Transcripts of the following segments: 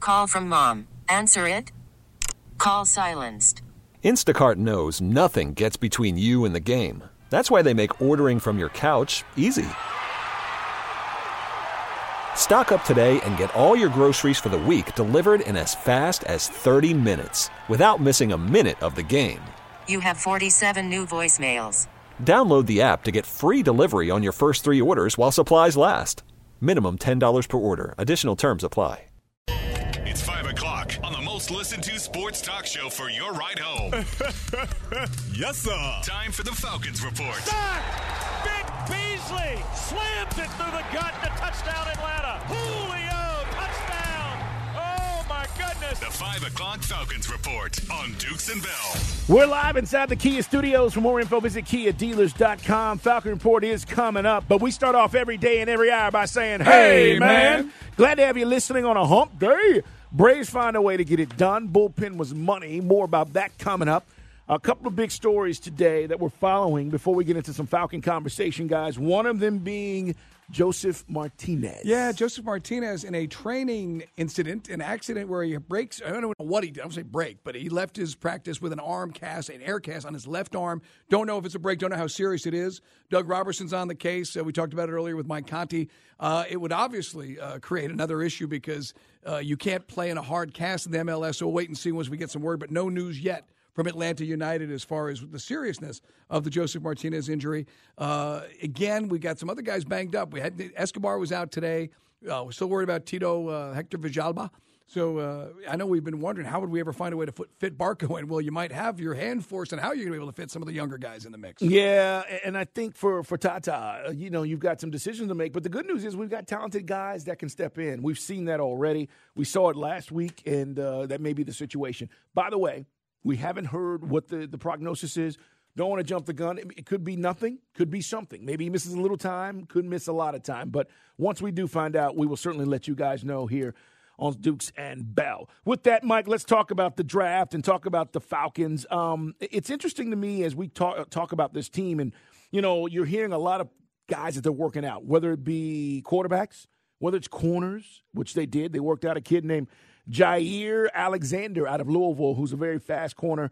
Call from mom. Answer it. Call silenced. Instacart knows nothing gets between you and the game. That's why they make ordering from your couch easy. Stock up today and get all your groceries for the week delivered in as fast as 30 minutes without missing a minute of the game. You have 47 new voicemails. Download the app to get free delivery on your first 3 orders while supplies last. Minimum $10 per order. Additional terms apply. It's 5 o'clock on the most listened to sports talk show for your ride home. Yes, sir. Time for the Falcons Report. Vic Beasley slams it through the gut to touchdown Atlanta. Julio, touchdown. Oh, my goodness. The 5 o'clock Falcons Report on Dukes and Bell. We're live inside the Kia studios. For more info, visit KiaDealers.com. Falcon Report is coming up, but we start off every day and every hour by saying, hey, man. Glad to have you listening on a hump day. Braves find a way to get it done. Bullpen was money. More about that coming up. A couple of big stories today that we're following before we get into some Falcon conversation, guys. One of them being Josef Martinez. Yeah, Josef Martinez in a training incident, an accident where he breaks. I don't know what he did. I don't say break, but he left his practice with an arm cast, an air cast on his left arm. Don't know if it's a break. Don't know how serious it is. Doug Robertson's on the case. We talked about it earlier with Mike Conti. It would obviously create another issue because you can't play in a hard cast in the MLS. So we'll wait and see once we get some word, but no news yet from Atlanta United as far as the seriousness of the Josef Martinez injury. Again, we got some other guys banged up. We had Escobar was out today. We're still worried about Tito Hector Villalba. So I know we've been wondering, how would we ever find a way to fit Barco in? Well, you might have your hand forced on how you're going to be able to fit some of the younger guys in the mix. Yeah, and I think for Tata, you've got some decisions to make. But the good news is we've got talented guys that can step in. We've seen that already. We saw it last week, and that may be the situation. By the way, we haven't heard what the prognosis is. Don't want to jump the gun. It could be nothing, could be something. Maybe he misses a little time, could miss a lot of time. But once we do find out, we will certainly let you guys know here on Dukes and Bell. With that, Mike, let's talk about the draft and talk about the Falcons. It's interesting to me as we talk about this team, and, you're hearing a lot of guys that they're working out, whether it be quarterbacks, whether it's corners, which they did. They worked out a kid named Jair Alexander out of Louisville, who's a very fast corner,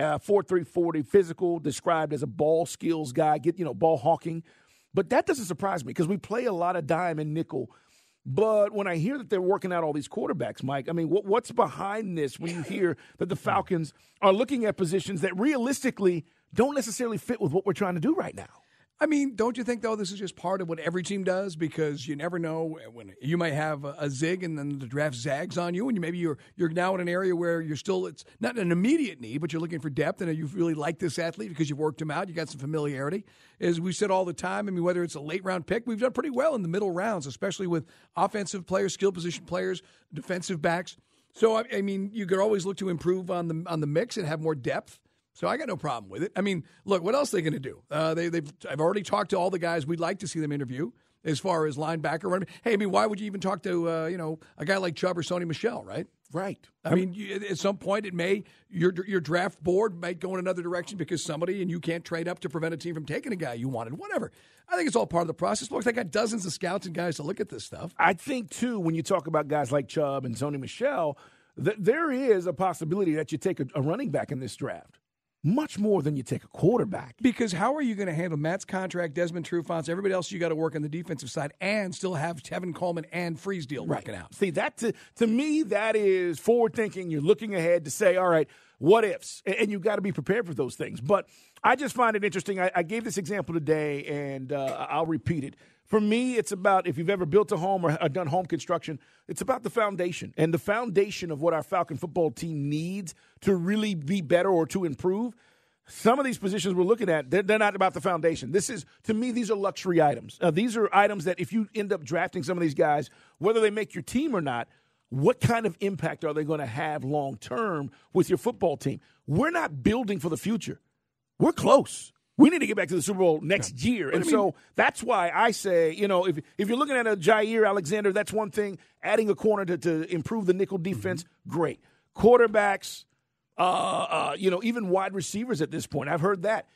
4.3 40, physical, described as a ball skills guy, ball hawking. But that doesn't surprise me because we play a lot of dime and nickel. But when I hear that they're working out all these quarterbacks, Mike, I mean, what's behind this when you hear that the Falcons are looking at positions that realistically don't necessarily fit with what we're trying to do right now? I mean, don't you think, though, this is just part of what every team does? Because you never know when you might have a zig and then the draft zags on you, and maybe you're now in an area where it's not an immediate need, but you're looking for depth, and you really like this athlete because you've worked him out. You got some familiarity. As we said all the time, I mean, whether it's a late-round pick, we've done pretty well in the middle rounds, especially with offensive players, skill position players, defensive backs. So, I mean, you could always look to improve on the mix and have more depth. So I got no problem with it. I mean, look, what else are they going to do? I've already talked to all the guys we'd like to see them interview as far as linebacker. Hey, I mean, why would you even talk to a guy like Chubb or Sony Michel, right? Right. I mean, at some point, your draft board might go in another direction because somebody and you can't trade up to prevent a team from taking a guy you wanted. Whatever. I think it's all part of the process. Look, they got dozens of scouts and guys to look at this stuff. I think too, when you talk about guys like Chubb and Sony Michel, there is a possibility that you take a running back in this draft. Much more than you take a quarterback. Because how are you going to handle Matt's contract, Desmond Trufant's, everybody else you got to work on the defensive side, and still have Tevin Coleman and Freesdale working out? See, that to me, that is forward thinking. You're looking ahead to say, all right, what ifs? And you got to be prepared for those things. But I just find it interesting. I gave this example today, and I'll repeat it. For me, it's about, if you've ever built a home or done home construction, it's about the foundation. And the foundation of what our Falcon football team needs to really be better or to improve. Some of these positions we're looking at, they're not about the foundation. To me, these are luxury items. These are items that if you end up drafting some of these guys, whether they make your team or not, what kind of impact are they going to have long term with your football team? We're not building for the future. We're close. We need to get back to the Super Bowl next year. And so that's why I say, if you're looking at a Jair Alexander, that's one thing. Adding a corner to improve the nickel defense, great. Quarterbacks, even wide receivers at this point. I've heard that.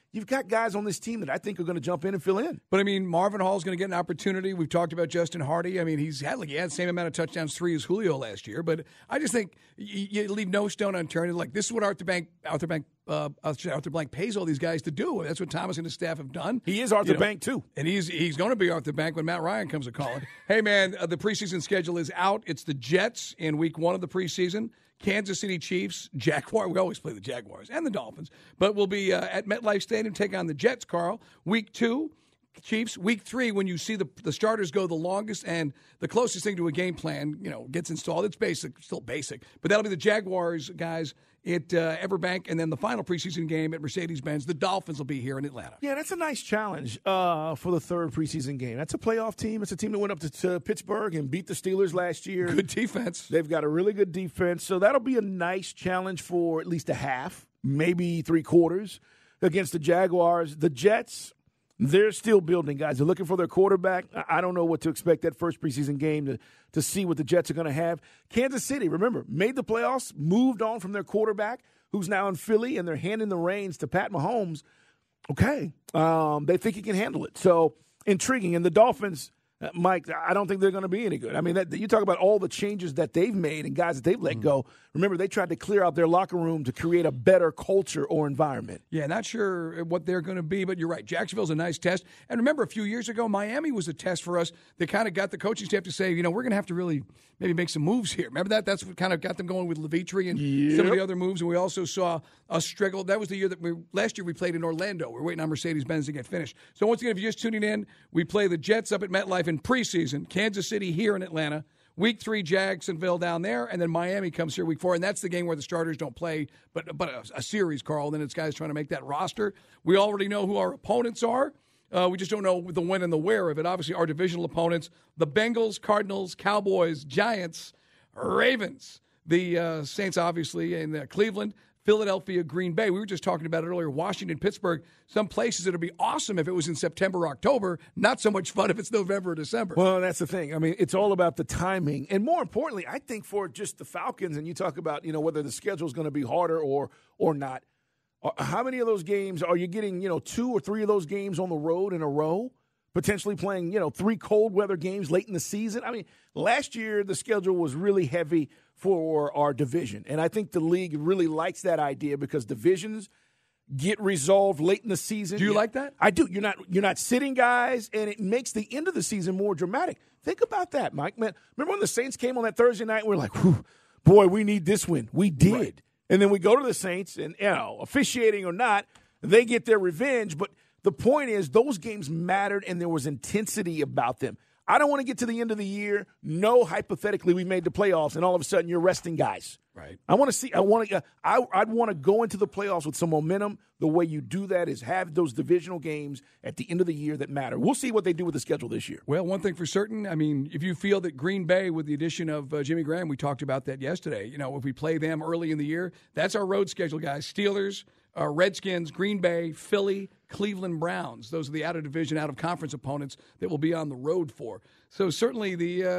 you've got guys on this team that I think are going to jump in and fill in. But, I mean, Marvin Hall's going to get an opportunity. We've talked about Justin Hardy. I mean, he had the same amount of touchdowns, 3 as Julio last year. But I just think you leave no stone unturned. Like, this is what Arthur Blank pays all these guys to do. That's what Thomas and his staff have done. He is Arthur Blank, too. And he's going to be Arthur Blank when Matt Ryan comes a calling. Hey, man, the preseason schedule is out. It's the Jets in week 1 of the preseason. Kansas City Chiefs, Jaguars. We always play the Jaguars and the Dolphins. But we'll be at MetLife Stadium, take on the Jets, Carl. Week 2, Chiefs. Week 3, when you see the starters go the longest and the closest thing to a game plan, gets installed. It's basic, still basic. But that'll be the Jaguars, guys, at Everbank. And then the final preseason game at Mercedes-Benz. The Dolphins will be here in Atlanta. Yeah, that's a nice challenge for the third preseason game. That's a playoff team. It's a team that went up to Pittsburgh and beat the Steelers last year. Good defense. They've got a really good defense. So that'll be a nice challenge for at least a half, maybe 3/4 against the Jaguars. The Jets, they're still building, guys. They're looking for their quarterback. I don't know what to expect that first preseason game to see what the Jets are going to have. Kansas City, remember, made the playoffs, moved on from their quarterback, who's now in Philly, and they're handing the reins to Pat Mahomes. Okay. They think he can handle it. So, intriguing. And the Dolphins, Mike, I don't think they're going to be any good. I mean, you talk about all the changes that they've made and guys that they've let go. Remember, they tried to clear out their locker room to create a better culture or environment. Yeah, not sure what they're going to be, but you're right. Jacksonville's a nice test. And remember, a few years ago, Miami was a test for us. They kind of got the coaching staff to say, we're going to have to really maybe make some moves here. Remember that? That's what kind of got them going with Levitri and some of the other moves. And we also saw us struggle. That was the year last year we played in Orlando. We're waiting on Mercedes-Benz to get finished. So once again, if you're just tuning in, we play the Jets up at MetLife in preseason. Kansas City here in Atlanta. Week 3, Jacksonville down there, and then Miami comes here week 4, and that's the game where the starters don't play, but a series, Carl. Then it's guys trying to make that roster. We already know who our opponents are. We just don't know the when and the where of it. Obviously, our divisional opponents, the Bengals, Cardinals, Cowboys, Giants, Ravens, the Saints, obviously, and Cleveland, Philadelphia, Green Bay. We were just talking about it earlier. Washington, Pittsburgh, some places it would be awesome if it was in September, October. Not so much fun if it's November or December. Well, that's the thing. I mean, it's all about the timing. And more importantly, I think for just the Falcons, and you talk about, whether the schedule is going to be harder or not, how many of those games are you getting, 2 or 3 of those games on the road in a row? Potentially playing, 3 cold weather games late in the season. I mean, last year the schedule was really heavy for our division. And I think the league really likes that idea because divisions get resolved late in the season. Do you like that? I do. You're not sitting guys, and it makes the end of the season more dramatic. Think about that, Mike. Man, remember when the Saints came on that Thursday night and we're like, boy, we need this win. We did. Right. And then we go to the Saints, and, officiating or not, they get their revenge. But the point is those games mattered, and there was intensity about them. I don't want to get to the end of the year. No, hypothetically, we made the playoffs, and all of a sudden you're resting guys. Right. I'd want to go into the playoffs with some momentum. The way you do that is have those divisional games at the end of the year that matter. We'll see what they do with the schedule this year. Well, one thing for certain, I mean, if you feel that Green Bay, with the addition of Jimmy Graham, we talked about that yesterday. If we play them early in the year, that's our road schedule, guys. Steelers, Redskins, Green Bay, Philly, Cleveland Browns. Those are the out-of-division, out-of-conference opponents that we'll be on the road for. So certainly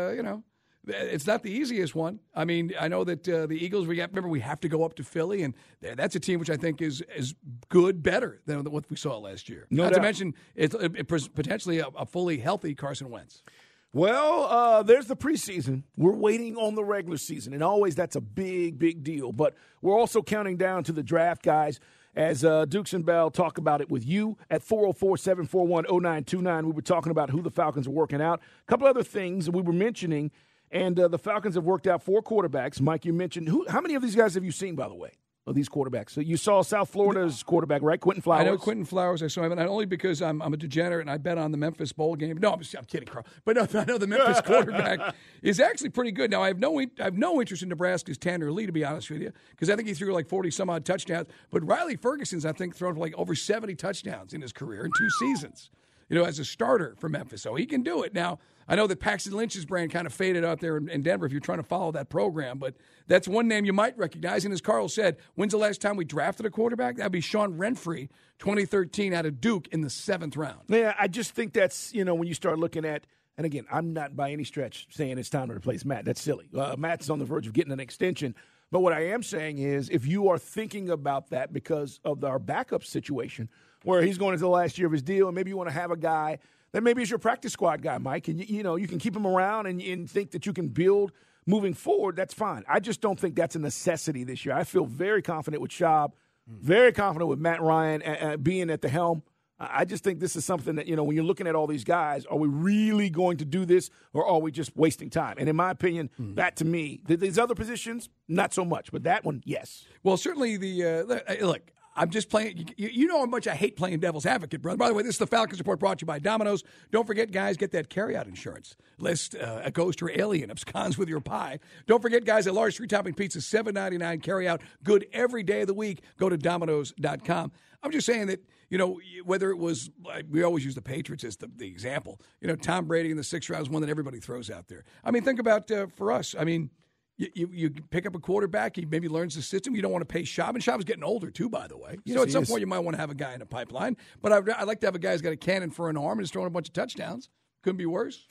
it's not the easiest one. I mean, I know that the Eagles, we have to go up to Philly, and that's a team which I think is good, better than what we saw last year. Not to mention, it's potentially a fully healthy Carson Wentz. Well, there's the preseason. We're waiting on the regular season, and always that's a big, big deal. But we're also counting down to the draft, guys, as Dukes and Bell talk about it with you at 404-741-0929. We were talking about who the Falcons are working out. A couple other things we were mentioning, and the Falcons have worked out 4 quarterbacks. Mike, you mentioned how many of these guys have you seen, by the way, of these quarterbacks? So you saw South Florida's quarterback, right? Quentin Flowers. I know Quentin Flowers. I saw him, not only because I'm a degenerate and I bet on the Memphis Bowl game. No, I'm kidding, Carl. But no, I know the Memphis quarterback is actually pretty good. Now, I have no interest in Nebraska's Tanner Lee, to be honest with you, because I think he threw like 40-some-odd touchdowns. But Riley Ferguson's, I think, thrown for like over 70 touchdowns in his career in 2 seasons, as a starter for Memphis. So he can do it. Now, I know that Paxton Lynch's brand kind of faded out there in Denver if you're trying to follow that program, but that's one name you might recognize. And as Carl said, when's the last time we drafted a quarterback? That'd be Sean Renfree, 2013, out of Duke in the 7th round. Yeah, I just think that's, when you start looking at, and again, I'm not by any stretch saying it's time to replace Matt. That's silly. Matt's on the verge of getting an extension. But what I am saying is if you are thinking about that because of our backup situation where he's going into the last year of his deal and maybe you want to have a guy that maybe is your practice squad guy, Mike, and you can keep him around and think that you can build moving forward, that's fine. I just don't think that's a necessity this year. I feel very confident with Schaub, very confident with Matt Ryan being at the helm. I just think this is something that, when you're looking at all these guys, are we really going to do this or are we just wasting time? And in my opinion, that to me, these other positions, not so much. But that one, yes. Well, certainly look, I'm just playing. You know how much I hate playing devil's advocate, brother. By the way, this is the Falcons Report brought to you by Domino's. Don't forget, guys, get that carryout insurance. Lest a ghost or alien absconds with your pie. Don't forget, guys, a large 3-topping pizza, $7.99 carryout, good every day of the week. Go to Domino's.com. I'm just saying that, whether it was, we always use the Patriots as the example. Tom Brady in the 6th round is one that everybody throws out there. I mean, think about for us. I mean, You pick up a quarterback, he maybe learns the system. You don't want to pay Schaub, and Schaub's getting older too, by the way. At some point you might want to have a guy in the pipeline. But I'd like to have a guy who's got a cannon for an arm and is throwing a bunch of touchdowns. Couldn't be worse.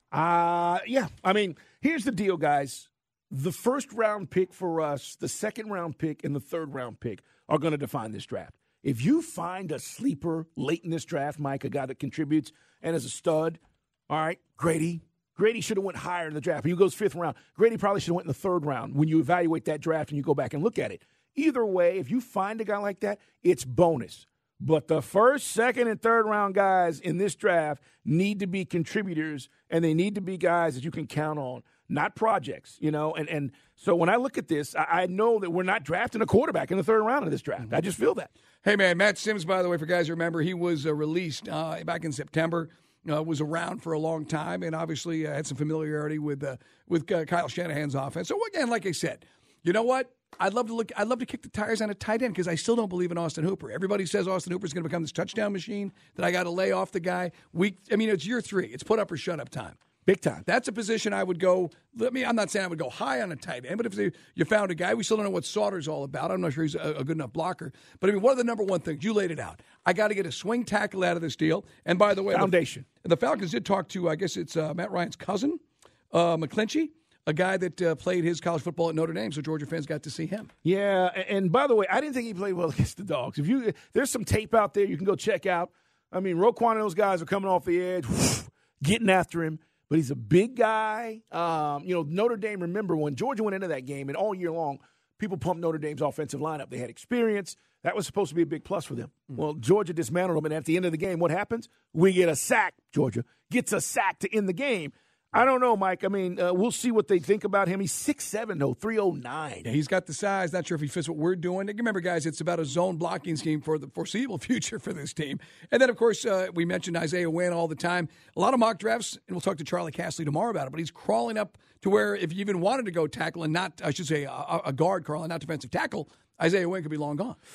Yeah. I mean, here's the deal, guys. The first-round pick for us, the second-round pick, and the third-round pick are going to define this draft. If you find a sleeper late in this draft, Mike, a guy that contributes and is a stud, all right, Grady should have went higher in the draft. He goes 5th round. Grady probably should have went in the 3rd round when you evaluate that draft and you go back and look at it. Either way, if you find a guy like that, it's bonus. But the 1st, 2nd, and 3rd round guys in this draft need to be contributors, and they need to be guys that you can count on, not projects, And so when I look at this, I know that we're not drafting a quarterback in the 3rd round of this draft. I just feel that. Hey, man, Matt Sims, by the way, for guys who remember, he was released back in September. Was around for a long time and obviously had some familiarity with Kyle Shanahan's offense. So again, like I said, you know what? I'd love to kick the tires on a tight end because I still don't believe in Austin Hooper. Everybody says Austin Hooper is going to become this touchdown machine that I got to lay off the guy. It's year 3. It's put up or shut up time. Big time. That's a position I would go. I'm not saying I would go high on a tight end, but if you found a guy, we still don't know what Sauter's all about. I'm not sure he's a good enough blocker. But what are the number one things? You laid it out. I got to get a swing tackle out of this deal. And by the way, foundation. The Falcons did talk to, I guess it's Matt Ryan's cousin, McClinchy, a guy that played his college football at Notre Dame, so Georgia fans got to see him. Yeah, and by the way, I didn't think he played well against the Dogs. There's some tape out there you can go check out. I mean, Roquan and those guys are coming off the edge, getting after him. But he's a big guy. Notre Dame, remember, when Georgia went into that game, and all year long, people pumped Notre Dame's offensive lineup. They had experience. That was supposed to be a big plus for them. Well, Georgia dismantled them, and at the end of the game, what happens? We get a sack. Georgia gets a sack to end the game. I don't know, Mike. I mean, we'll see what they think about him. He's 6'7", though, 309. Yeah, he's got the size. Not sure if he fits what we're doing. Remember, guys, it's about a zone blocking scheme for the foreseeable future for this team. And then, of course, we mentioned Isaiah Wynn all the time. A lot of mock drafts, and we'll talk to Charlie Castley tomorrow about it, but he's crawling up to where if you even wanted to go tackle and not, I should say, a guard, Carl, and not defensive tackle, Isaiah Wynn could be long gone.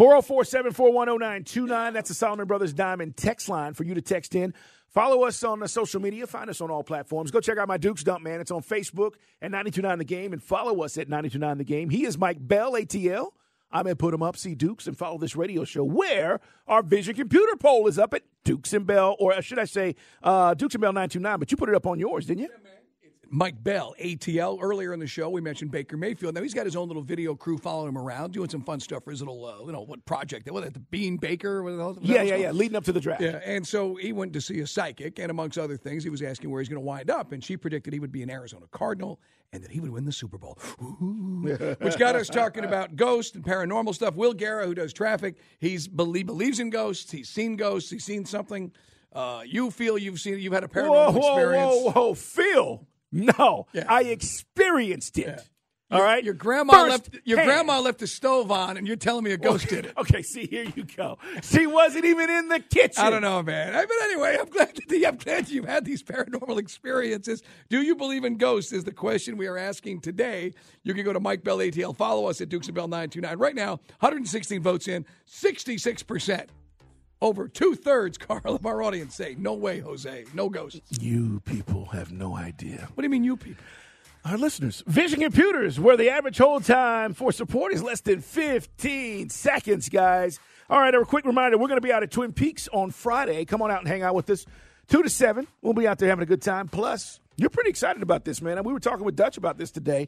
404-741-0929. That's the Solomon Brothers Diamond text line for you to text in. Follow us on social media. Find us on all platforms. Go check out my Dukes Dump, man. It's on Facebook at 92.9 The Game, and follow us at 92.9 The Game. He is Mike Bell, ATL. I'm at Put 'em Up, see Dukes, and follow this radio show where our Vision Computer poll is up at Dukes and Bell, or should I say Dukes and Bell 929, but you put it up on yours, didn't you? Mike Bell, ATL. Earlier in the show, we mentioned Baker Mayfield. Now, he's got his own little video crew following him around, doing some fun stuff for his little, what project? What, the Bean Baker? Yeah, leading up to the draft. Yeah, and so he went to see a psychic, and amongst other things, he was asking where he's going to wind up, and she predicted he would be an Arizona Cardinal and that he would win the Super Bowl. Which got us talking about ghosts and paranormal stuff. Will Guerra, who does traffic, believes in ghosts. He's seen ghosts. He's seen something. You feel you've had a paranormal experience. Whoa, Phil. No, yeah. I experienced it. Yeah. All right, your grandma left the stove on, and you're telling me a ghost did it. Okay, see, here you go. She wasn't even in the kitchen. I don't know, man. But anyway, I'm glad you've had these paranormal experiences. Do you believe in ghosts? Is the question we are asking today. You can go to Mike Bell ATL. Follow us at Dukes and Bell 929. Right now, 116 votes in, 66%. Over 2/3, Carl, of our audience say, no way, Jose, no ghosts. You people have no idea. What do you mean, you people? Our listeners. Vision Computers, where the average hold time for support is less than 15 seconds, guys. All right, a quick reminder, we're going to be out at Twin Peaks on Friday. Come on out and hang out with us. 2 to 7. We'll be out there having a good time. Plus, you're pretty excited about this, man. And we were talking with Dutch about this today.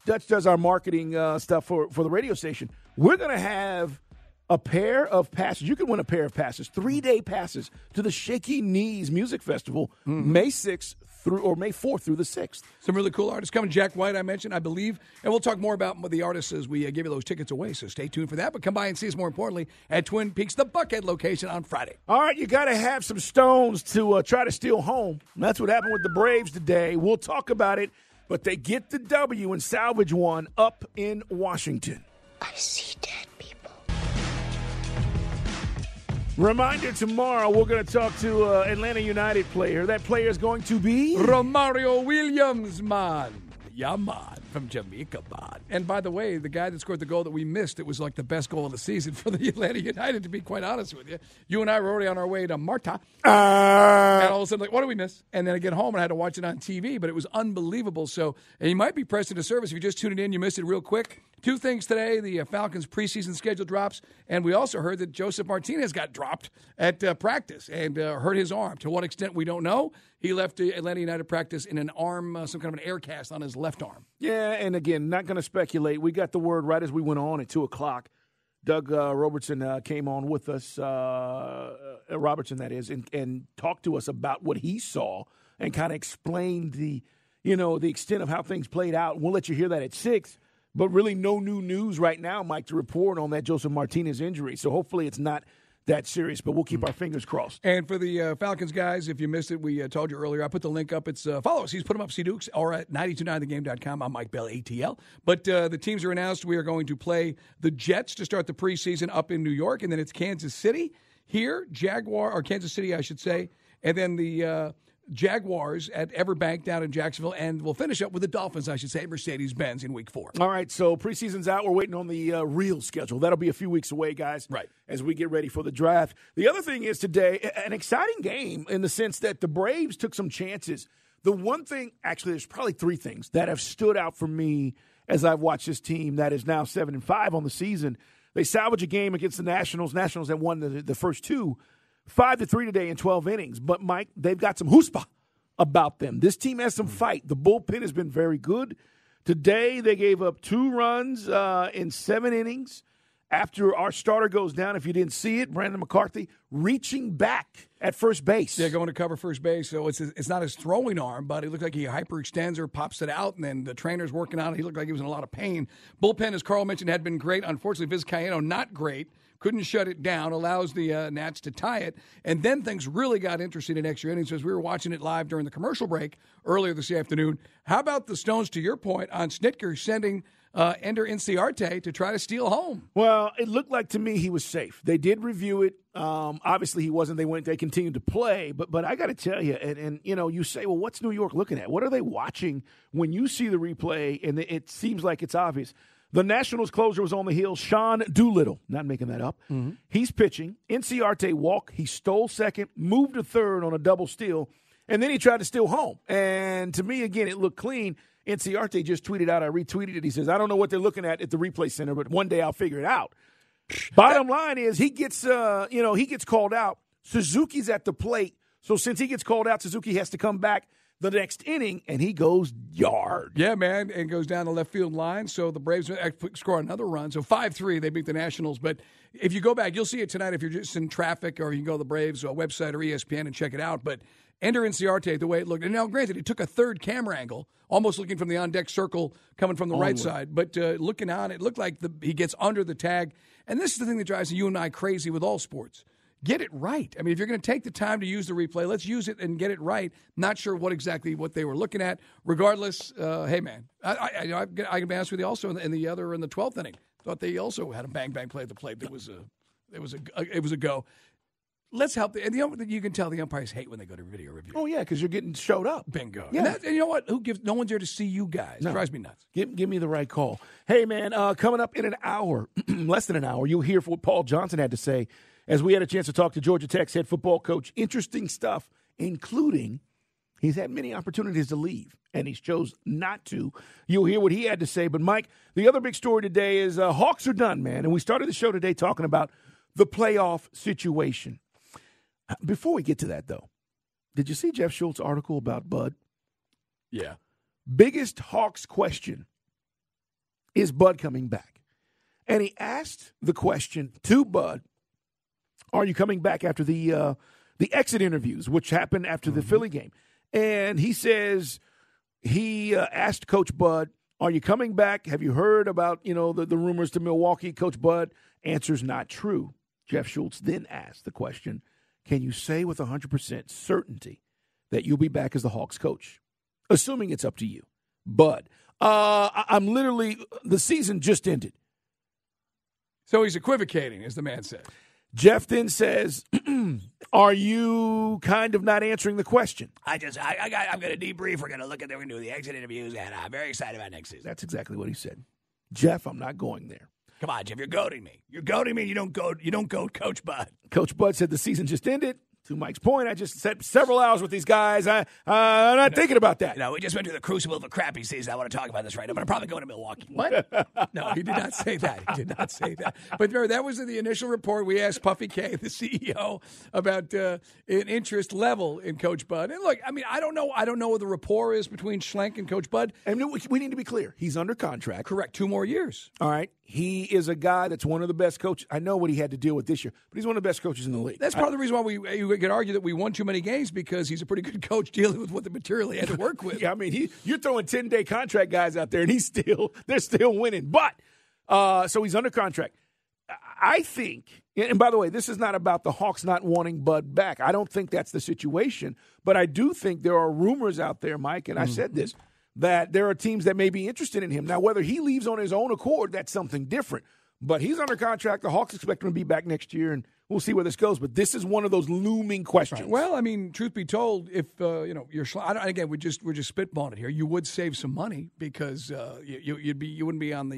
Dutch does our marketing stuff for the radio station. We're going to have a pair of passes. You can win a pair of passes, 3-day passes to the Shaky Knees Music Festival, May 6th May 4th through the 6th. Some really cool artists coming. Jack White, I mentioned, I believe. And we'll talk more about the artists as we give you those tickets away, so stay tuned for that. But come by and see us, more importantly, at Twin Peaks, the Buckhead location on Friday. All right, you got to have some stones to try to steal home. That's what happened with the Braves today. We'll talk about it, but they get the W and salvage one up in Washington. I see dead people. Reminder, tomorrow we're going to talk to Atlanta United player. That player is going to be Romario Williams, man. Yeah, man. From Jamaica, man. And by the way, the guy that scored the goal that we missed, it was like the best goal of the season for the Atlanta United, to be quite honest with you. You and I were already on our way to Marta. And all of a sudden, like, what did we miss? And then I get home and I had to watch it on TV, but it was unbelievable. So, and you might be pressed into service. If you're just tuning in, you missed it real quick. Two things today. The Falcons preseason schedule drops, and we also heard that Joseph Martinez got dropped at practice and hurt his arm. To what extent, we don't know. He left the Atlanta United practice in an arm, some kind of an air cast on his left arm. Yeah, and again, not going to speculate. We got the word right as we went on at 2 o'clock. Doug Robertson came on with us, Robertson that is, and talked to us about what he saw and kind of explained the extent of how things played out. We'll let you hear that at 6. But really no new news right now, Mike, to report on that Joseph Martinez injury. So hopefully it's not that serious, but we'll keep our fingers crossed. And for the Falcons guys, if you missed it, we told you earlier. I put the link up. It's follow us. He's put them up, C. Dukes, or at 929thegame.com. I'm Mike Bell, ATL. But the teams are announced. We are going to play the Jets to start the preseason up in New York, and then it's Kansas City here, Kansas City, I should say, and then the Jaguars at Everbank down in Jacksonville, and we'll finish up with the Dolphins, I should say, Mercedes-Benz in Week 4. All right, so preseason's out. We're waiting on the real schedule. That'll be a few weeks away, guys, right, as we get ready for the draft. The other thing is today, an exciting game in the sense that the Braves took some chances. The one thing, actually, there's probably 3 things that have stood out for me as I've watched this team that is now 7-5 on the season. They salvaged a game against the Nationals. Nationals that won the first 2. 5-3 today in 12 innings. But, Mike, they've got some chutzpah about them. This team has some fight. The bullpen has been very good. Today they gave up 2 runs in 7 innings after our starter goes down. If you didn't see it, Brandon McCarthy reaching back at first base. Yeah, going to cover first base. So it's not his throwing arm, but he looked like he hyperextends or pops it out, and then the trainer's working on it. He looked like he was in a lot of pain. Bullpen, as Carl mentioned, had been great. Unfortunately, Vizcaíno not great. Couldn't shut it down, allows the Nats to tie it. And then things really got interesting in extra innings as we were watching it live during the commercial break earlier this afternoon. How about the Stones, to your point, on Snitker sending Ender Inciarte to try to steal home? Well, it looked like to me he was safe. They did review it. Obviously he wasn't. They continued to play. But I got to tell you, and you say, well, what's New York looking at? What are they watching when you see the replay and it seems like it's obvious? The Nationals closer was on the hill, Sean Doolittle. Not making that up. Mm-hmm. He's pitching. Inciarte walked. He stole second, moved to third on a double steal, and then he tried to steal home. And to me, again, it looked clean. Inciarte just tweeted out, I retweeted it. He says, I don't know what they're looking at the replay center, but one day I'll figure it out. Bottom line is he gets called out. Suzuki's at the plate. So since he gets called out, Suzuki has to come back the next inning, and he goes yard. Yeah, man, and goes down the left field line. So the Braves score another run. So 5-3, they beat the Nationals. But if you go back, you'll see it tonight if you're just in traffic, or you can go to the Braves website or ESPN and check it out. But Ender Inciarte, the way it looked, and now granted, it took a third camera angle, almost looking from the on-deck circle coming from the right side. But looking on, it looked like he gets under the tag. And this is the thing that drives you and I crazy with all sports. Get it right. I mean, if you're going to take the time to use the replay, let's use it and get it right. Not sure what they were looking at. Regardless, hey, man, I can be honest with you also in the 12th inning. Thought they also had a bang-bang play at the plate. It was a go. Let's help. And you can tell the umpires hate when they go to video review. Oh, yeah, because you're getting showed up. Bingo. Yeah. And you know what? No one's there to see you guys. No. It drives me nuts. Give me the right call. Hey, man, coming up in an hour, less than an hour, you'll hear what Paul Johnson had to say as we had a chance to talk to Georgia Tech's head football coach. Interesting stuff, including he's had many opportunities to leave, and he's chose not to. You'll hear what he had to say. But, Mike, the other big story today is Hawks are done, man. And we started the show today talking about the playoff situation. Before we get to that, though, did you see Jeff Schultz's article about Bud? Yeah. Biggest Hawks question is Bud coming back? And he asked the question to Bud, are you coming back after the exit interviews, which happened after the Philly game? And he says he asked Coach Bud, are you coming back? Have you heard about, the rumors to Milwaukee? Coach Bud answers not true. Jeff Schultz then asked the question, can you say with 100% certainty that you'll be back as the Hawks coach? Assuming it's up to you. Bud, I'm literally, the season just ended. So he's equivocating, as the man said. Jeff then says, are you kind of not answering the question? I'm going to debrief. We're going to we're going to do the exit interviews, and I'm very excited about next season. That's exactly what he said. Jeff, I'm not going there. Come on, Jeff, you're goading me. You're goading me, and you don't goad Coach Bud. Coach Bud said the season just ended. To Mike's point, I just spent several hours with these guys. I'm not thinking about that. We just went through the crucible of a crappy season. I want to talk about this right now, but I'm probably going to Milwaukee. What? No, he did not say that. He did not say that. But remember, that was in the initial report. We asked Puffy K, the CEO, about an interest level in Coach Bud. And look, I don't know what the rapport is between Schlenk and Coach Bud. And we need to be clear. He's under contract. Correct. 2 more years. All right. He is a guy that's one of the best coaches. I know what he had to deal with this year, but he's one of the best coaches in the league. That's part of the reason why you could argue that we won too many games, because he's a pretty good coach dealing with what the material he had to work with. Yeah, you're throwing 10-day contract guys out there, and they're still winning. But so he's under contract. I think, and by the way, this is not about the Hawks not wanting Bud back. I don't think that's the situation, but I do think there are rumors out there, Mike, and I said this, that there are teams that may be interested in him. Now, whether he leaves on his own accord, that's something different. But he's under contract. The Hawks expect him to be back next year, and we'll see where this goes. But this is one of those looming questions. Right. Well, truth be told, if you're again, we're just spitballing it here. You would save some money because you wouldn't be on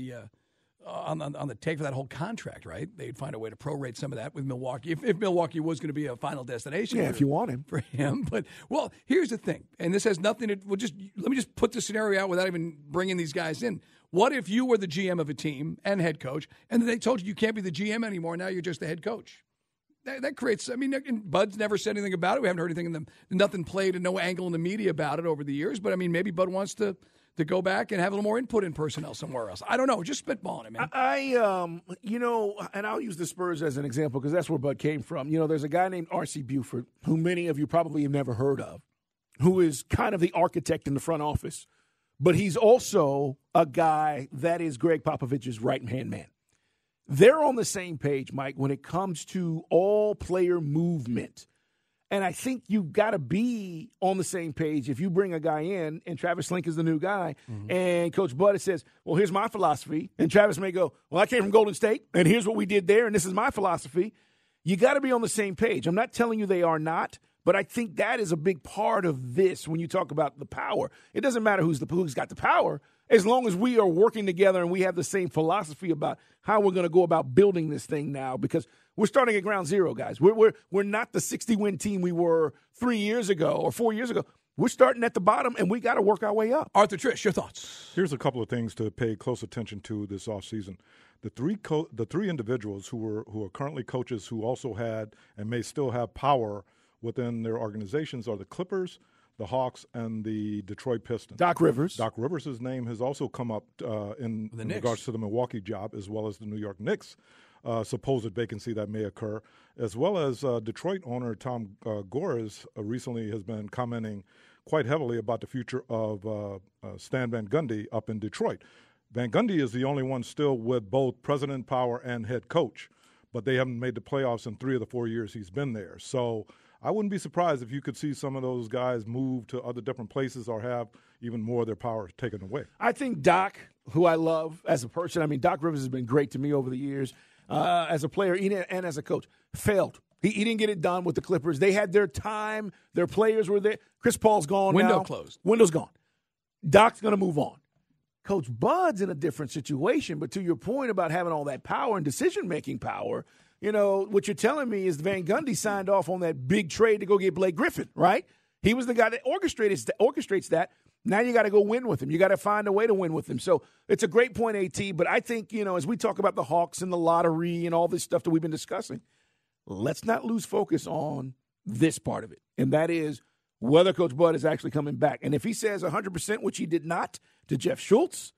the take for that whole contract, right? They'd find a way to prorate some of that with Milwaukee if Milwaukee was going to be a final destination. Yeah, if you want him for him. But here's the thing, and this has nothing to. Let me just put the scenario out without even bringing these guys in. What if you were the GM of a team and head coach, and then they told you can't be the GM anymore? Now you're just the head coach. That creates. Bud's never said anything about it. We haven't heard anything nothing played and no angle in the media about it over the years. But maybe Bud wants to go back and have a little more input in personnel somewhere else. I don't know. Just spitballing it, man. And I'll use the Spurs as an example because that's where Bud came from. There's a guy named R.C. Buford, who many of you probably have never heard of, who is kind of the architect in the front office. But he's also a guy that is Greg Popovich's right-hand man. They're on the same page, Mike, when it comes to all player movement. And I think you've got to be on the same page if you bring a guy in, and Travis Schlenk is the new guy, and Coach Bud says, well, here's my philosophy. And Travis may go, well, I came from Golden State, and here's what we did there, and this is my philosophy. You got to be on the same page. I'm not telling you they are not, but I think that is a big part of this when you talk about the power. It doesn't matter who's got the power, as long as we are working together and we have the same philosophy about how we're going to go about building this thing now, because we're starting at ground zero, guys. We're not the 60-win team we were 3 years ago or 4 years ago. We're starting at the bottom, and we got to work our way up. Arthur Trish, your thoughts? Here's a couple of things to pay close attention to this offseason. The three individuals who are currently coaches who also had and may still have power within their organizations are the Clippers, the Hawks, and the Detroit Pistons. Doc Rivers. Doc Rivers' name has also come up in regards to the Milwaukee job, as well as the New York Knicks supposed vacancy that may occur, as well as Detroit owner Tom Gores recently has been commenting quite heavily about the future of Stan Van Gundy up in Detroit. Van Gundy is the only one still with both president power and head coach, but they haven't made the playoffs in 3 of the 4 years he's been there. So I wouldn't be surprised if you could see some of those guys move to other different places or have even more of their power taken away. I think Doc, who I love as a person, Doc Rivers has been great to me over the years as a player and as a coach, failed. He didn't get it done with the Clippers. They had their time. Their players were there. Chris Paul's gone now. Window closed. Window's gone. Doc's going to move on. Coach Bud's in a different situation, but to your point about having all that power and decision-making power, what you're telling me is Van Gundy signed off on that big trade to go get Blake Griffin, right? He was the guy that orchestrates that. Now you got to go win with him. You got to find a way to win with him. So it's a great point, AT, but I think, as we talk about the Hawks and the lottery and all this stuff that we've been discussing, let's not lose focus on this part of it, and that is whether Coach Bud is actually coming back. And if he says 100%, which he did not, to Jeff Schultz,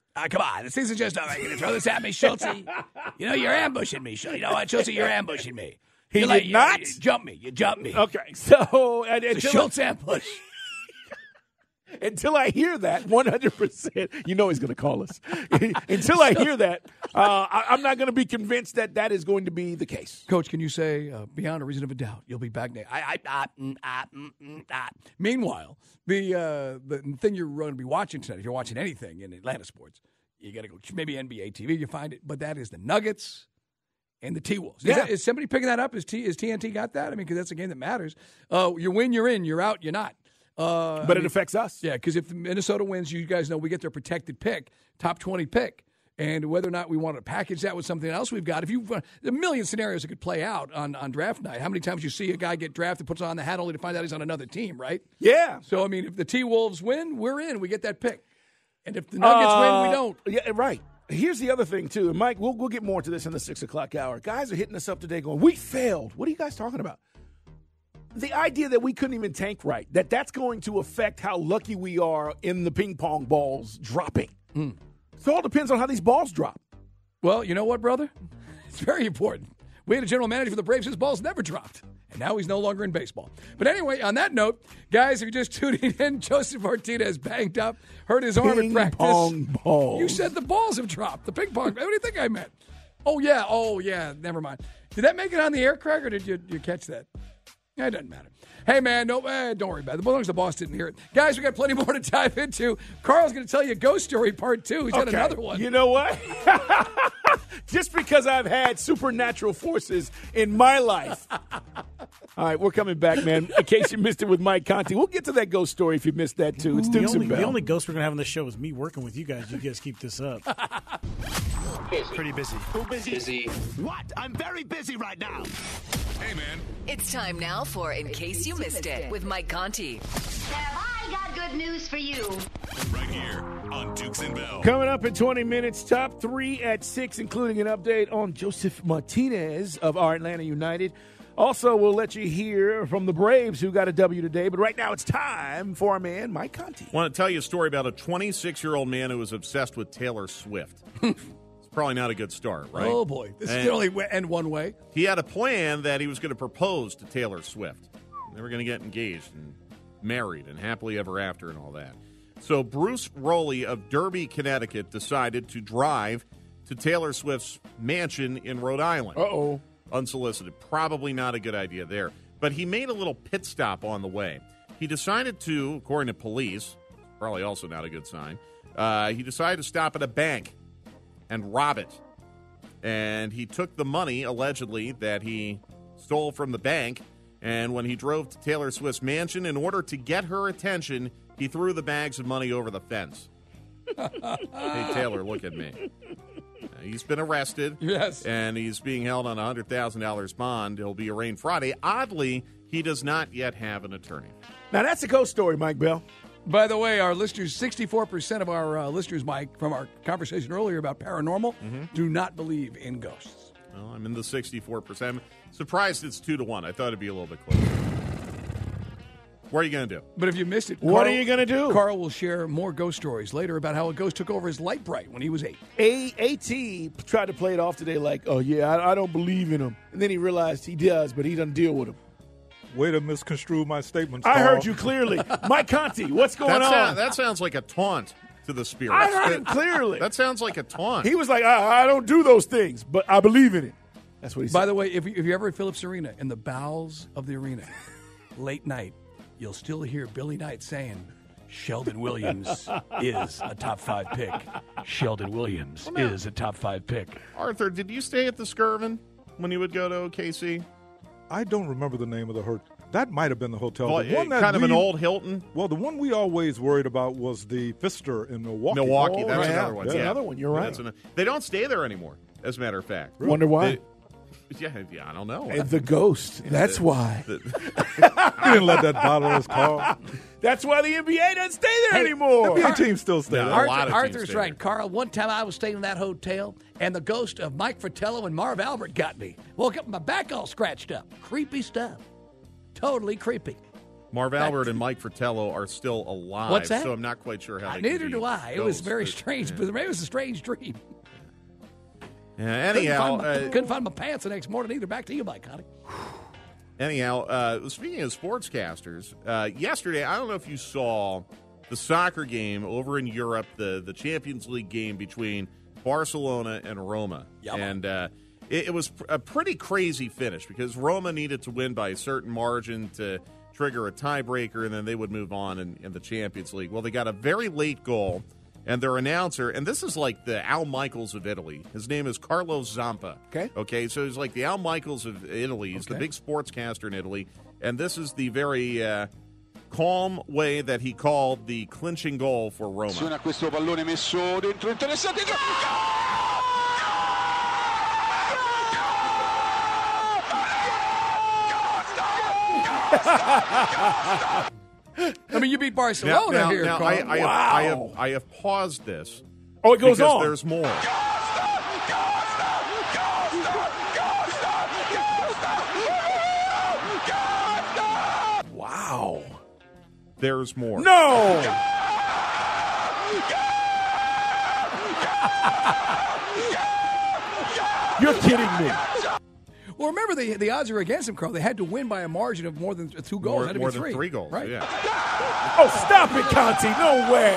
Come on, the season's just over. You're going to throw this at me, Schultz? You know, you're ambushing me, Schultz. You know what, Schultz? You're ambushing me. He did not? You jump me. You jump me. Okay, so... It's a Schultz ambush. Until I hear that, 100%, you know he's going to call us. Until I hear that, I'm not going to be convinced that is going to be the case. Coach, can you say, beyond a reason of a doubt, you'll be back next? Meanwhile, the thing you're going to be watching tonight, if you're watching anything in Atlanta sports, you got to go maybe NBA TV, you find it, but that is the Nuggets and the T-Wolves. Is somebody picking that up? Is TNT got that? I mean, because that's a game that matters. You win, you're in. You're out, you're not. But it affects us. Yeah, because if Minnesota wins, you guys know we get their protected pick, top 20 pick. And whether or not we want to package that with something else we've got, there are a million scenarios that could play out on draft night. How many times you see a guy get drafted, puts on the hat only to find out he's on another team, right? Yeah. So, I mean, if the T-Wolves win, we're in. We get that pick. And if the Nuggets win, we don't. Yeah, right. Here's the other thing, too. And Mike, we'll get more to this in the 6 o'clock hour. Guys are hitting us up today going, we failed. What are you guys talking about? The idea that we couldn't even tank right, that's going to affect how lucky we are in the ping pong balls dropping. So it all depends on how these balls drop. Well, you know what, brother? It's very important. We had a general manager for the Braves. His balls never dropped. And now he's no longer in baseball. But anyway, on that note, guys, if you're just tuning in, Joseph Martinez banged up, hurt his arm at practice. Ping pong balls. You said the balls have dropped. The ping pong. What do you think I meant? Oh, yeah. Never mind. Did that make it on the air, Craig, or did you catch that? It doesn't matter. Hey, man, don't worry about it. As long as the boss didn't hear it. Guys, we got plenty more to dive into. Carl's going to tell you a ghost story part 2. He's got another one. You know what? Just because I've had supernatural forces in my life. All right, we're coming back, man. In case you missed it with Mike Conti. We'll get to that ghost story if you missed that, too. It's Dukes and Bell. The only ghost we're going to have on this show is me working with you guys. You guys keep this up. Pretty busy. Too busy? What? I'm very busy right now. Hey, man. It's time now for In Case You Missed It with Mike Conti. Have I got good news for you? Right here on Dukes and Bell. Coming up in 20 minutes, top 3 at 6, including an update on Joseph Martinez of our Atlanta United. Also, we'll let you hear from the Braves, who got a W today. But right now, it's time for our man, Mike Conti. I want to tell you a story about a 26-year-old man who was obsessed with Taylor Swift. It's probably not a good start, right? Oh, boy. This can only end one way. He had a plan that he was going to propose to Taylor Swift. They were going to get engaged and married and happily ever after and all that. So Bruce Rowley of Derby, Connecticut, decided to drive to Taylor Swift's mansion in Rhode Island. Uh-oh. Unsolicited. Probably not a good idea there. But he made a little pit stop on the way. He decided to, according to police, probably also not a good sign, he decided to stop at a bank and rob it. And he took the money, allegedly, that he stole from the bank, and when he drove to Taylor Swift's mansion, in order to get her attention, he threw the bags of money over the fence. Hey, Taylor, look at me. He's been arrested. Yes. And he's being held on a $100,000 bond. He'll be arraigned Friday. Oddly, he does not yet have an attorney. Now, that's a ghost story, Mike Bell. By the way, our listeners, 64% of our listeners, Mike, from our conversation earlier about paranormal, do not believe in ghosts. Well, I'm in the 64%. I'm surprised it's 2-1. I thought it'd be a little bit closer. What are you going to do? But if you missed it, what are you going to do? Carl will share more ghost stories later about how a ghost took over his light bright when he was 8. A.T. tried to play it off today like, oh, yeah, I don't believe in him. And then he realized he does, but he doesn't deal with him. Way to misconstrue my statements, I Carl. heard you clearly. Mike Conti, what's going on? That sounds like a taunt to the spirit. I heard him clearly. That sounds like a taunt. He was like, I don't do those things, but I believe in it. That's what he said. By the way, if you're ever at Phillips Arena, in the bowels of the arena, late night, you'll still hear Billy Knight saying, Sheldon Williams is a top 5 pick. Sheldon Williams is a top 5 pick. Arthur, did you stay at the Skirvin when you would go to OKC? I don't remember the name of the hotel. That might have been the hotel. Well, the one that kind of an old Hilton? Well, the one we always worried about was the Pfister in Milwaukee. Milwaukee, that's another one. That's another one. You're right. They don't stay there anymore, as a matter of fact. Wonder why? Yeah, I don't know. And the ghost. That's why. You didn't let that bother us, Carl. That's why the NBA doesn't stay there anymore. The NBA team still stay there. Arthur's right, Carl. One time I was staying in that hotel, and the ghost of Mike Fratello and Marv Albert got me. Woke up with my back all scratched up. Creepy stuff. Totally creepy. Marv Albert and Mike Fratello are still alive. What's that? So I'm not quite sure how they Neither could do be I. It was ghosts, very but, strange. yeah. But maybe it was a strange dream. Anyhow, couldn't find my pants the next morning either. Back to you, Mike Connie. Anyhow, speaking of sportscasters, yesterday, I don't know if you saw the soccer game over in Europe, the Champions League game between Barcelona and Roma. Yep. And it was a pretty crazy finish because Roma needed to win by a certain margin to trigger a tiebreaker, and then they would move on in the Champions League. Well, they got a very late goal, and their announcer, and this is like the Al Michaels of Italy. His name is Carlo Zampa. Okay, so he's like the Al Michaels of Italy. He's the big sportscaster in Italy, and this is the very calm way that he called the clinching goal for Roma. Suona questo pallone messo dentro, interessante. I mean, you beat Barcelona here, Now, Carl. I have paused this. Oh, it goes because on. There's more. Wow. There's more. No. You're kidding me. Well, remember, the odds are against them, Carl. They had to win by a margin of more than 2 goals. Had to More be than 3. 3 goals. Right. Yeah. Oh, stop it, Conti. No way.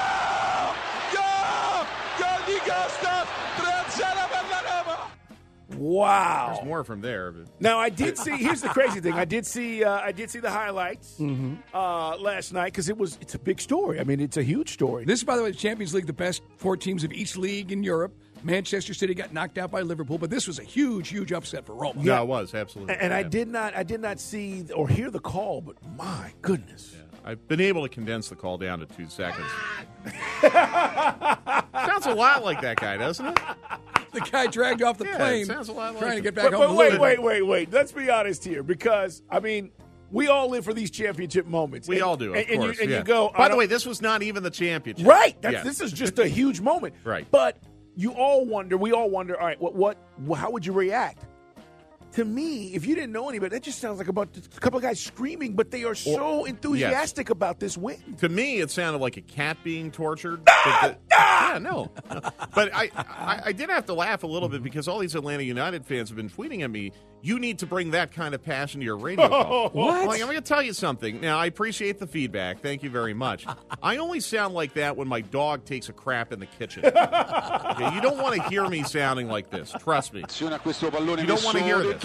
Wow. There's more from there. But. Now I did see. Here's the crazy thing. I did see the highlights last night because it's a big story. I mean, it's a huge story. This is, by the way, the Champions League, the best 4 teams of each league in Europe. Manchester City got knocked out by Liverpool, but this was a huge, huge upset for Roma. Yeah, it was absolutely. And I did not see or hear the call, but my goodness. Yeah. I've been able to condense the call down to 2 seconds. Sounds a lot like that guy, doesn't it? The guy dragged off the plane, it sounds a lot like trying to him. get back But home. wait. Let's be honest here, because I mean, we all live for these championship moments. We all do, of course. You go. By the way, this was not even the championship. Right. Yeah. This is just a huge moment. Right. But we all wonder. All right. How would you react? To me, if you didn't know anybody, that just sounds like about a couple of guys screaming, but they are so enthusiastic about this win. To me, it sounded like a cat being tortured. Yeah, no. But I did have to laugh a little bit because all these Atlanta United fans have been tweeting at me, you need to bring that kind of passion to your radio call. What? Like, I'm going to tell you something. Now, I appreciate the feedback. Thank you very much. I only sound like that when my dog takes a crap in the kitchen. Okay, you don't want to hear me sounding like this. Trust me. You don't want to hear this.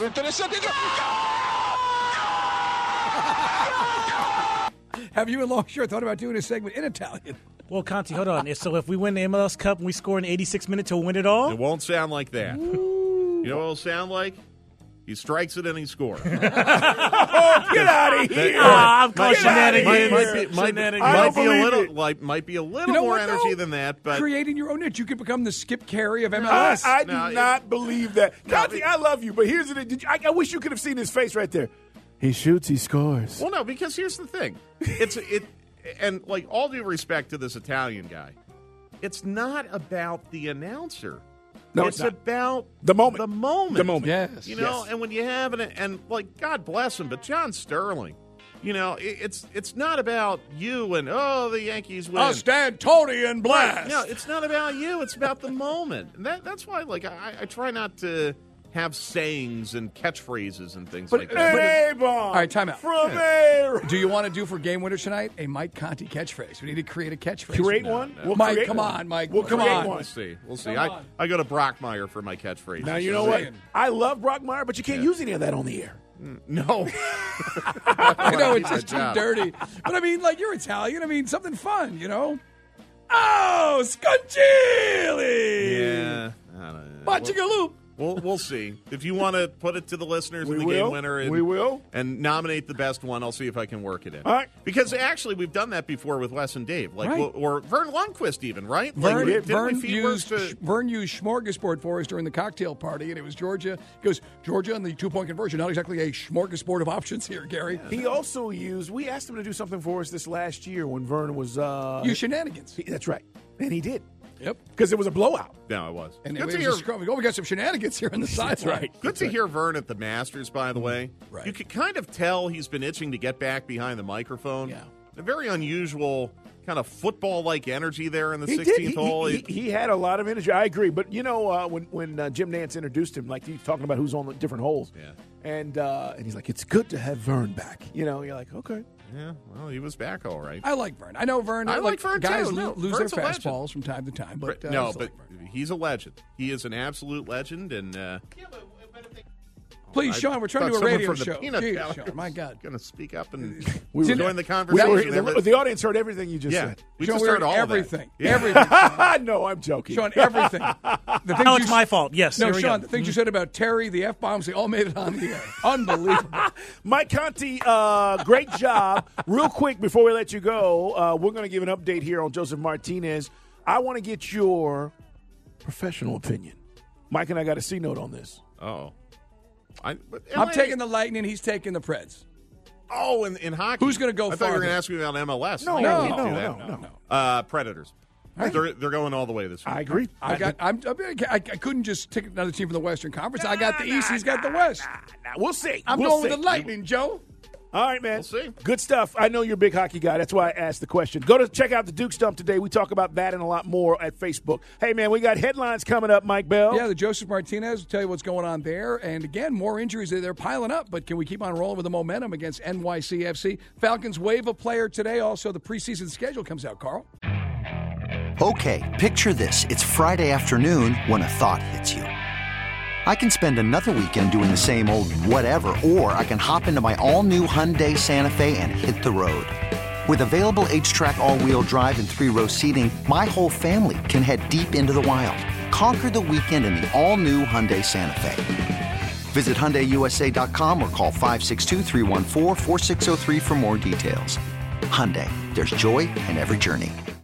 Have you and Longshore thought about doing a segment in Italian? Well, Conti, hold on. So if we win the MLS Cup and we score in 86 minutes to win it all? It won't sound like that. You know what it'll sound like? He strikes it and he scores. Get out of here! I'm calling shenanigans. Might be a little more energy than that, but creating your own niche, you could become the Skip Carey of MLS. I do not believe that. Conti, I love you, but here's the thing. I wish you could have seen his face right there. He shoots, he scores. Well, no, because here's the thing. And like all due respect to this Italian guy, it's not about the announcer. No, it's about the moment. The moment. The moment. Yes. You know, and when you have and like God bless him, but John Sterling, you know, it's not about you and the Yankees win. Stantorian blast. No, it's not about you. It's about the moment. And that's why, like, I try not to have sayings and catchphrases and things like that. All right, time out. From A. Do you want to do for Game Winner tonight a Mike Conti catchphrase? We need to create a catchphrase. Create one? No. Mike, come on, Mike. We'll come create on. one. We'll see. I go to Brockmeyer for my catchphrase. Now, you know what? I love Brockmeyer, but you can't use any of that on the air. No. I know, it's just too dirty. But, I mean, like, you're Italian. I mean, something fun, you know? Oh, Sconchili! Yeah. I don't know. Bacigaloop. We'll see. If you want to put it to the listeners in the will. Game Winner We will. And nominate the best one, I'll see if I can work it in. All right. Because actually, we've done that before with Wes and Dave. Like, Right. or Vern Lundquist even, right? Vern used used smorgasbord for us during the cocktail party, and it was Georgia. He goes, Georgia on the 2-point conversion. Not exactly a smorgasbord of options here, Gary. He also we asked him to do something for us this last year when Vern was... Use shenanigans. That's right. And he did. Yep. Because it was a blowout. No, it was. And Good we to hear. got some shenanigans here on the sideline. right. Good to hear Vern at the Masters, by the way. Right. You could kind of tell he's been itching to get back behind the microphone. Yeah. A very unusual kind of football-like energy there in the 16th hole. He had a lot of energy. I agree. But, when Jim Nance introduced him, like he's talking about who's on the different holes. Yeah. And he's like, it's good to have Vern back. You're like, okay. Yeah, well, he was back all right. I like Vern. I know Vern. I like Vern, guys too. No, lose Vern's their a legend. fastballs from time to time. But he's a legend. He is an absolute legend. And please, Sean, we're trying to do a radio show. Jeez, Sean, my God. Going to speak up and We join the conversation. The audience heard everything you just said. We Sean, just heard all everything. That. Yeah. Everything. No, I'm joking. Sean, everything. No, it's my fault. Yes. No, here we Sean, go. the things you said about Terry, the F-bombs, they all made it on the air. Unbelievable. Mike Conti, great job. Real quick, before we let you go, we're going to give an update here on Joseph Martinez. I want to get your professional opinion. Mike and I got a C-note on this. Oh. I'm taking the Lightning. He's taking the Preds. Oh, in hockey. Who's going to go I thought you were farther? going to ask me about MLS. No, You can't do that. no. Predators. They're going all the way this week. I agree. I couldn't just take another team from the Western Conference. I got the East. He's got the West. We'll see. I'm going with the Lightning, Joe. All right, man. We'll see. Good stuff. I know you're a big hockey guy. That's why I asked the question. Go to check out the Duke Stump today. We talk about that and a lot more at Facebook. Hey, man, we got headlines coming up, Mike Bell. Yeah, the Joseph Martinez will tell you what's going on there. And again, more injuries. They're piling up. But can we keep on rolling with the momentum against NYCFC? Falcons waive a player today. Also, the preseason schedule comes out, Carl. Okay, picture this. It's Friday afternoon when a thought hits you. I can spend another weekend doing the same old whatever, or I can hop into my all-new Hyundai Santa Fe and hit the road. With available H-Track all-wheel drive and 3-row seating, my whole family can head deep into the wild. Conquer the weekend in the all-new Hyundai Santa Fe. Visit HyundaiUSA.com or call 562-314-4603 for more details. Hyundai, there's joy in every journey.